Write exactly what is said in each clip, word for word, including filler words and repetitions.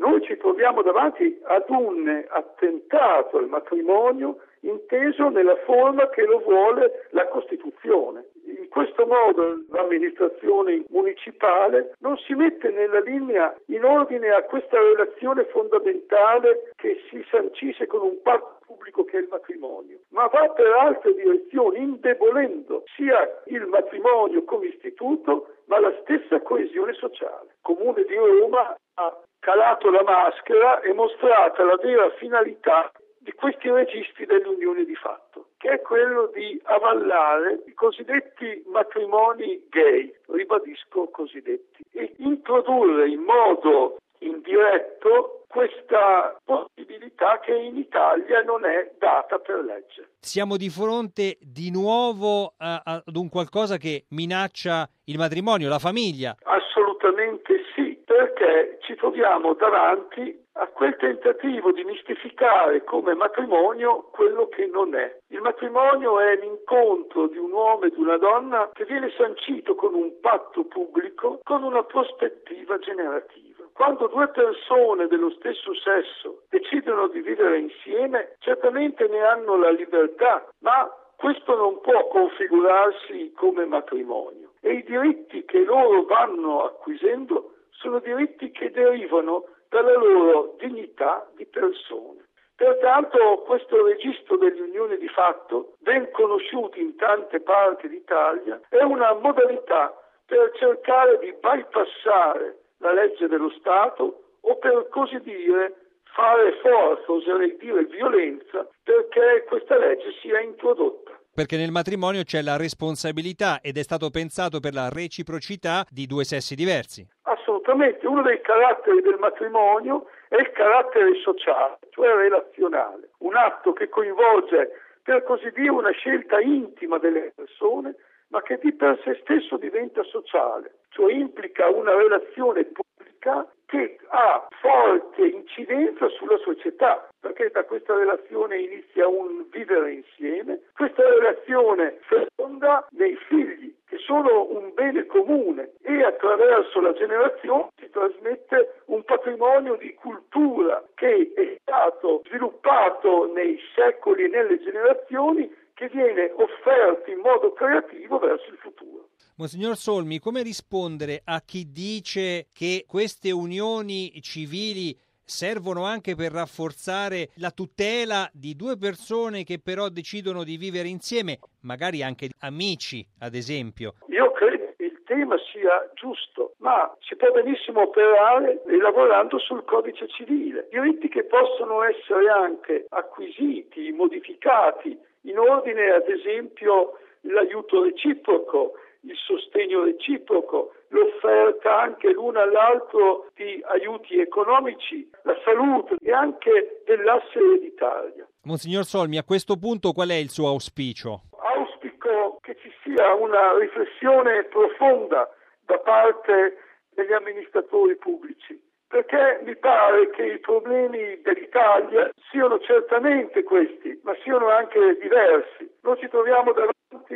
noi ci troviamo davanti ad un attentato al matrimonio inteso nella forma che lo vuole la Costituzione. In questo modo l'amministrazione municipale non si mette nella linea in ordine a questa relazione fondamentale che si sancisce con un patto pubblico che è il matrimonio, ma va per altre direzioni, indebolendo sia il matrimonio come istituto, ma la stessa coesione sociale. Il Comune di Roma ha calato la maschera e mostrata la vera finalità di questi registri delle unioni di fatto, che è quello di avallare i cosiddetti matrimoni gay, ribadisco cosiddetti, e introdurre in modo indiretto questa possibilità che in Italia non è data per legge. Siamo di fronte di nuovo a, a, ad un qualcosa che minaccia il matrimonio, la famiglia? Assolutamente sì, perché ci troviamo davanti a quel tentativo di mistificare come matrimonio quello che non è. Il matrimonio è l'incontro di un uomo e di una donna che viene sancito con un patto pubblico, con una prospettiva generativa. Quando due persone dello stesso sesso decidono di vivere insieme, certamente ne hanno la libertà, ma questo non può configurarsi come matrimonio. E i diritti che loro vanno acquisendo sono diritti che derivano dalla loro dignità di persone. Pertanto questo registro delle unioni di fatto, ben conosciuto in tante parti d'Italia, è una modalità per cercare di bypassare la legge dello Stato o per così dire fare forza, oserei dire violenza, perché questa legge sia introdotta. Perché nel matrimonio c'è la responsabilità ed è stato pensato per la reciprocità di due sessi diversi. Assolutamente, uno dei caratteri del matrimonio è il carattere sociale, cioè relazionale, un atto che coinvolge per così dire una scelta intima delle persone, ma che di per sé stesso diventa sociale, cioè implica una relazione pubblica che ha forte incidenza sulla società, perché da questa relazione inizia un vivere insieme, questa relazione feconda nei figli, che sono un bene comune, e attraverso la generazione si trasmette un patrimonio di cultura che è stato sviluppato nei secoli e nelle generazioni, che viene offerto in modo creativo verso il futuro. Monsignor Solmi, come rispondere a chi dice che queste unioni civili servono anche per rafforzare la tutela di due persone che però decidono di vivere insieme, magari anche amici, ad esempio? Io credo che il tema sia giusto, ma si può benissimo operare lavorando sul codice civile. Diritti che possono essere anche acquisiti, modificati, in ordine ad esempio l'aiuto reciproco, il sostegno reciproco, l'offerta anche l'uno all'altro di aiuti economici, la salute e anche dell'asse ereditario. Monsignor Solmi, a questo punto qual è il suo auspicio? Auspico che ci sia una riflessione profonda da parte degli amministratori pubblici, perché mi pare che i problemi dell'Italia siano certamente questi, ma siano anche diversi. Noi ci troviamo davanti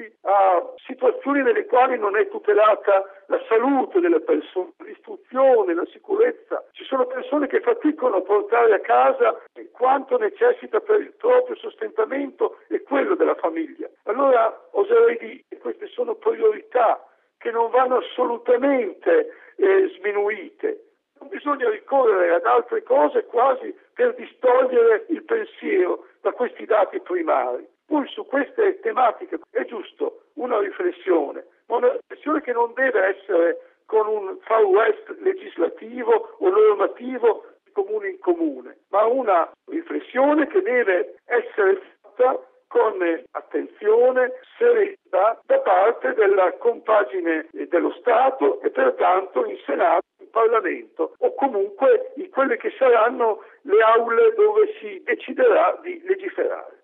a situazioni nelle quali non è tutelata la salute delle persone, l'istruzione, la sicurezza. Ci sono persone che faticano a portare a casa quanto necessita per il proprio sostentamento e quello della famiglia. Allora oserei dire che queste sono priorità che non vanno assolutamente eh, sminuite. Non bisogna ricorrere ad altre cose quasi per distogliere il pensiero da questi dati primari. Poi su queste tematiche è giusto una riflessione, ma una riflessione che non deve essere con un far west legislativo o normativo di comune in comune, ma una riflessione che deve essere fatta con attenzione, serenità da parte della compagine dello Stato e pertanto in Senato, in Parlamento o comunque in quelle che saranno le aule dove si deciderà di legiferare.